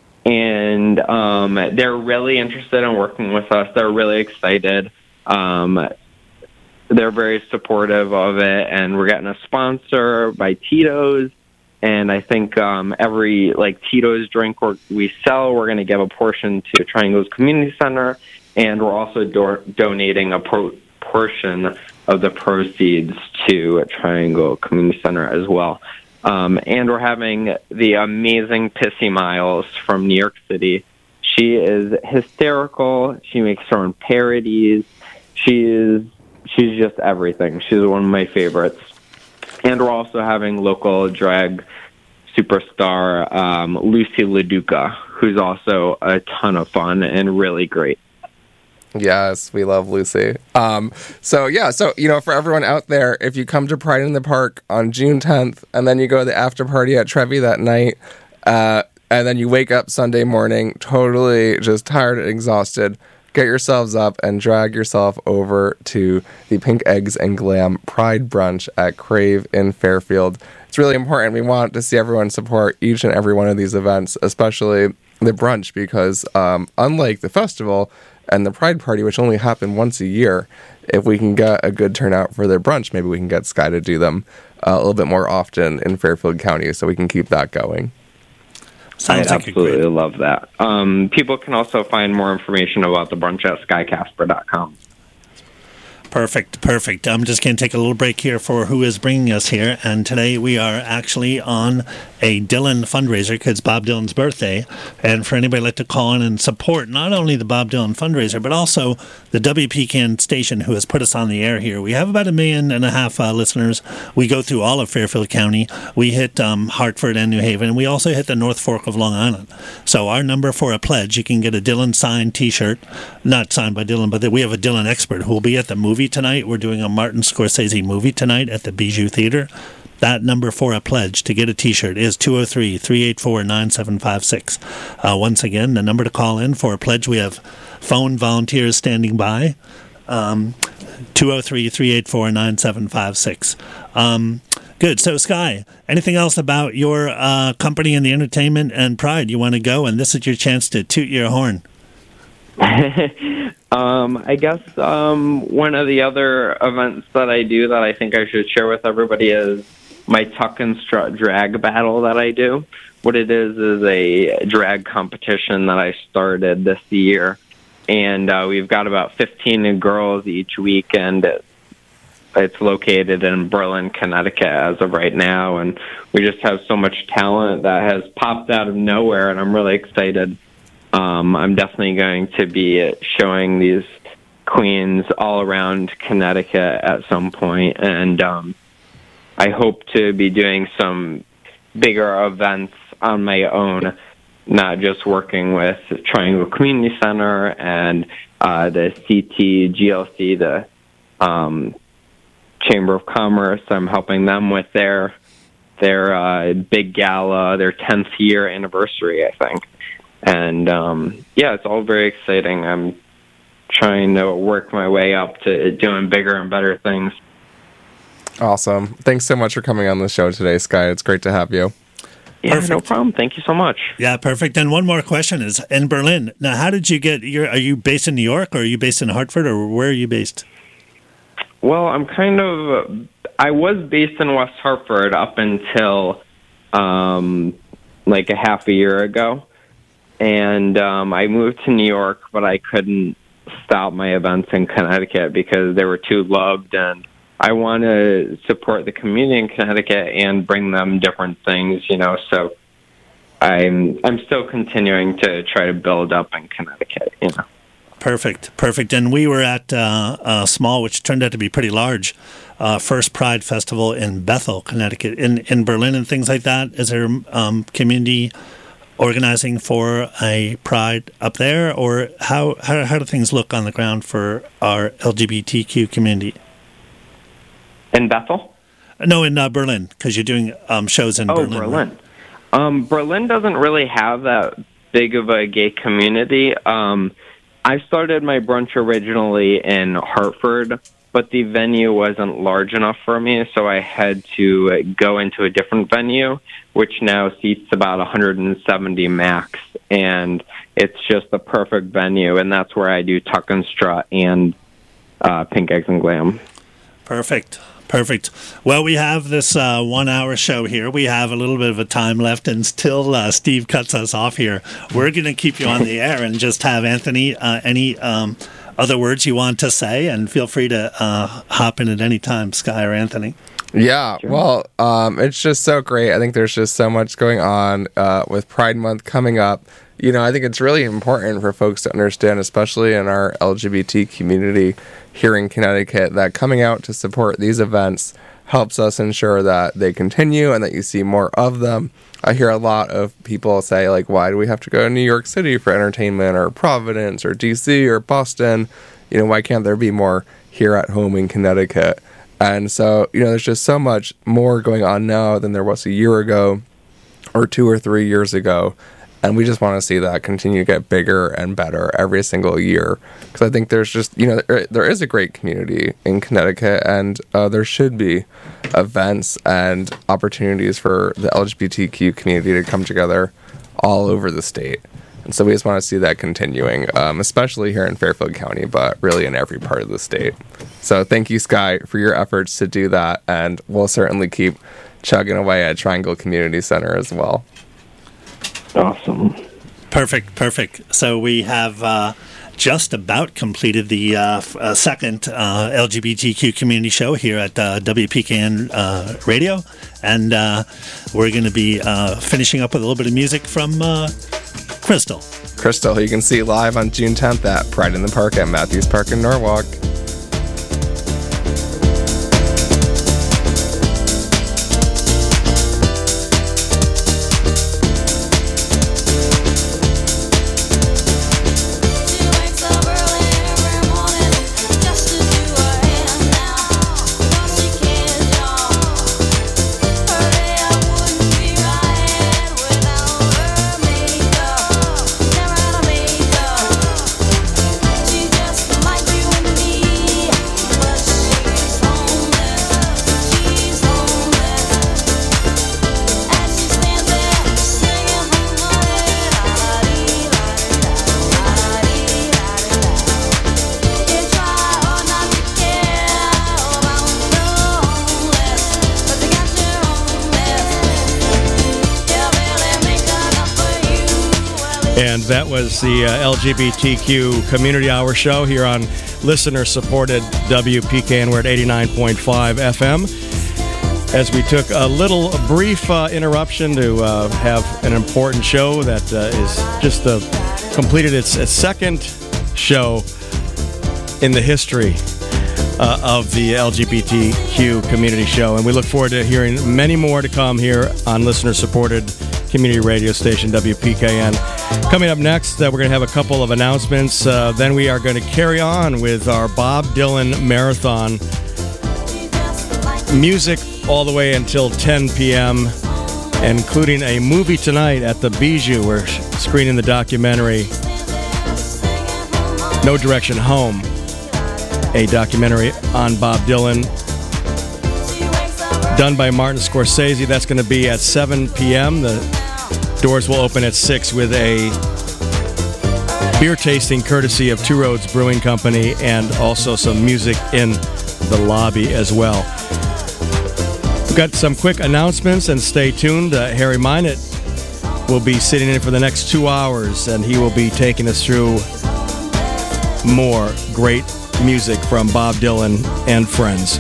And um, they're really interested in working with us. They're really excited. Um, they're very supportive of it. And we're getting a sponsor by Tito's. And I think um, every like Tito's drink we sell, we're going to give a portion to Triangles Community Center. And we're also do- donating a pro- portion of the proceeds to Triangle Community Center as well. Um, and we're having the amazing Pissy Miles from New York City. She is hysterical. She makes her own parodies. She is she's just everything. She's one of my favorites. And we're also having local drag superstar um, Lucy LaDuca, who's also a ton of fun and really great. Yes, we love Lucy. Um, so, yeah, so, you know, for everyone out there, if you come to Pride in the Park on June tenth, and then you go to the after party at Trevi that night, uh, and then you wake up Sunday morning totally just tired and exhausted, get yourselves up and drag yourself over to the Pink Eggs and Glam Pride Brunch at Crave in Fairfield. It's really important. We want to see everyone support each and every one of these events, especially the brunch, because um, unlike the festival and the Pride Party, which only happen once a year, if we can get a good turnout for their brunch, maybe we can get Sky to do them uh, a little bit more often in Fairfield County, so we can keep that going. Sounds I like absolutely great... love that. Um, people can also find more information about the brunch at sky casper dot com. Perfect, perfect. I'm just going to take a little break here for who is bringing us here. And today we are actually on a Dylan fundraiser because it's Bob Dylan's birthday. And for anybody who'd like to call in and support not only the Bob Dylan fundraiser, but also the W P C A N station who has put us on the air here. We have about a million and a half uh, listeners. We go through all of Fairfield County. We hit um, Hartford and New Haven. And we also hit the North Fork of Long Island. So our number for a pledge, you can get a Dylan signed T-shirt. Not signed by Dylan, but we have a Dylan expert who will be at the movie tonight. We're doing a Martin Scorsese movie tonight at the Bijou Theater. That number for a pledge to get a T-shirt is two oh three, three eight four, nine seven five six. Uh, once again, the number to call in for a pledge, we have phone volunteers standing by, um, two oh three, three eight four, nine seven five six. Um, good. So, Sky, anything else about your uh, company and the entertainment and Pride you want to go? And this is your chance to toot your horn. um, I guess um, one of the other events that I do that I think I should share with everybody is my Tuck and Strut drag battle that I do. What it is is a drag competition that I started this year, and uh, we've got about fifteen girls each week, and it, it's located in Berlin, Connecticut as of right now, and we just have so much talent that has popped out of nowhere, and I'm really excited. Um, I'm definitely going to be showing these queens all around Connecticut at some point, and um, I hope to be doing some bigger events on my own, not just working with Triangle Community Center and uh, the C T G L C, the um, Chamber of Commerce. I'm helping them with their their uh, big gala, their tenth year anniversary, I think. And, um, yeah, it's all very exciting. I'm trying to work my way up to doing bigger and better things. Awesome. Thanks so much for coming on the show today, Sky. It's great to have you. Yeah, Perfect. no problem. Thank you so much. Yeah, perfect. And one more question is, in Berlin, now how did you get, you're, are you based in New York, or are you based in Hartford, or where are you based? Well, I'm kind of, I was based in West Hartford up until um, like a half a year ago. And um, I moved to New York, but I couldn't stop my events in Connecticut because they were too loved, and I want to support the community in Connecticut and bring them different things, you know, so I'm I'm still continuing to try to build up in Connecticut, you know. Perfect, perfect. And we were at uh, a small, which turned out to be pretty large, uh, First Pride Festival in Bethel, Connecticut. In in Berlin and things like that, is there um, community organizing for a Pride up there, or how, how, how do things look on the ground for our L G B T Q community? In Bethel? No, in uh, Berlin, because you're doing um, shows in oh, Berlin. Berlin. Right? Um, Berlin doesn't really have that big of a gay community. Um, I started my brunch originally in Hartford, but the venue wasn't large enough for me, so I had to go into a different venue, which now seats about one hundred seventy max, and it's just the perfect venue, and that's where I do Tuck and Strut and uh, Pink Eggs and Glam. Perfect. Perfect. Well, we have this uh, one-hour show here. We have a little bit of a time left, and until uh, Steve cuts us off here, we're going to keep you on the air and just have Anthony, uh, any um, other words you want to say, and feel free to uh, hop in at any time, Sky or Anthony. Yeah, well, um, it's just so great. I think there's just so much going on uh, with Pride Month coming up. You know, I think it's really important for folks to understand, especially in our L G B T community here in Connecticut, that coming out to support these events helps us ensure that they continue and that you see more of them. I hear a lot of people say, like, why do we have to go to New York City for entertainment, or Providence, or D C, or Boston? You know, why can't there be more here at home in Connecticut? And so, you know, there's just so much more going on now than there was a year ago or two or three years ago. And we just want to see that continue to get bigger and better every single year. Because I think there's just, you know, there, there is a great community in Connecticut, and uh, there should be events and opportunities for the L G B T Q community to come together all over the state. And so we just want to see that continuing, um, especially here in Fairfield County, but really in every part of the state. So thank you, Sky, for your efforts to do that. And we'll certainly keep chugging away at Triangle Community Center as well. Awesome. Perfect, perfect. So we have uh, just about completed the uh, f- uh, second uh, L G B T Q community show here at uh, W P K N uh, Radio. And uh, we're going to be uh, finishing up with a little bit of music from uh, Crystal. Crystal, who you can see live on June tenth at Pride in the Park at Matthews Park in Norwalk. And that was the uh, L G B T Q Community Hour show here on listener-supported W P K N. We're at eighty-nine point five F M. As we took a little a brief uh, interruption to uh, have an important show that uh, is just uh, completed its, its second show in the history uh, of the L G B T Q community show. And we look forward to hearing many more to come here on listener-supported community radio station W P K N. Coming up next, uh, we're going to have a couple of announcements. Uh, then we are going to carry on with our Bob Dylan Marathon. Music all the way until ten p.m., including a movie tonight at the Bijou. We're screening the documentary No Direction Home, a documentary on Bob Dylan. done by Martin Scorsese. That's going to be at seven p.m. The doors will open at six with a beer tasting courtesy of Two Roads Brewing Company and also some music in the lobby as well. We've got some quick announcements, and stay tuned. Uh, Harry Minott will be sitting in for the next two hours, and he will be taking us through more great music from Bob Dylan and friends.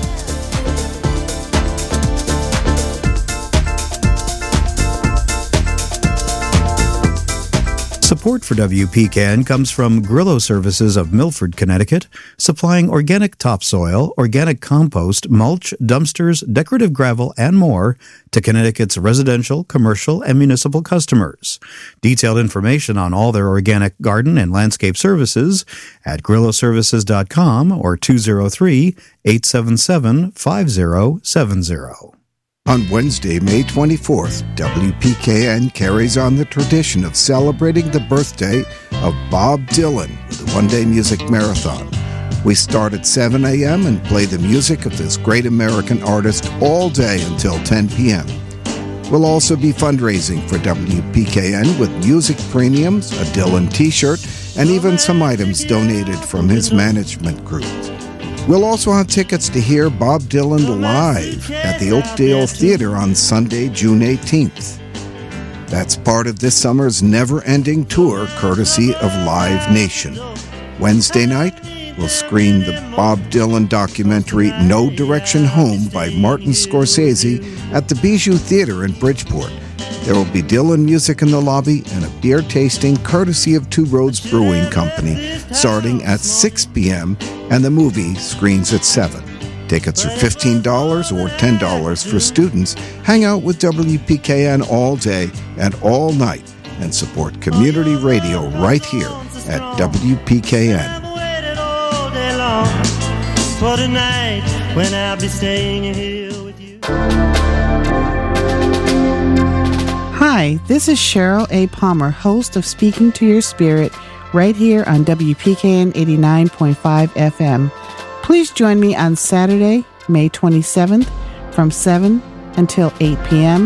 Support for W P K N comes from Grillo Services of Milford, Connecticut, supplying organic topsoil, organic compost, mulch, dumpsters, decorative gravel, and more to Connecticut's residential, commercial, and municipal customers. Detailed information on all their organic garden and landscape services at grillo services dot com or two oh three, eight seven seven, five oh seven oh. On Wednesday, May twenty-fourth, W P K N carries on the tradition of celebrating the birthday of Bob Dylan with a one-day music marathon. We start at seven a.m. and play the music of this great American artist all day until ten p.m. We'll also be fundraising for W P K N with music premiums, a Dylan t-shirt, and even some items donated from his management group. We'll also have tickets to hear Bob Dylan live at the Oakdale Theater on Sunday, June eighteenth. That's part of this summer's never-ending tour, courtesy of Live Nation. Wednesday night, we'll screen the Bob Dylan documentary No Direction Home by Martin Scorsese at the Bijou Theater in Bridgeport. There will be Dylan music in the lobby and a beer tasting courtesy of Two Roads Brewing Company starting at six p.m. and the movie screens at seven. Tickets are fifteen dollars or ten dollars for students. Hang out with W P K N all day and all night and support community radio right here at W P K N. For tonight when I'll be staying here with you. Hi, this is Cheryl A. Palmer, host of Speaking to Your Spirit, right here on W P K N eighty-nine point five F M. Please join me on Saturday, May twenty-seventh, from seven until eight p.m.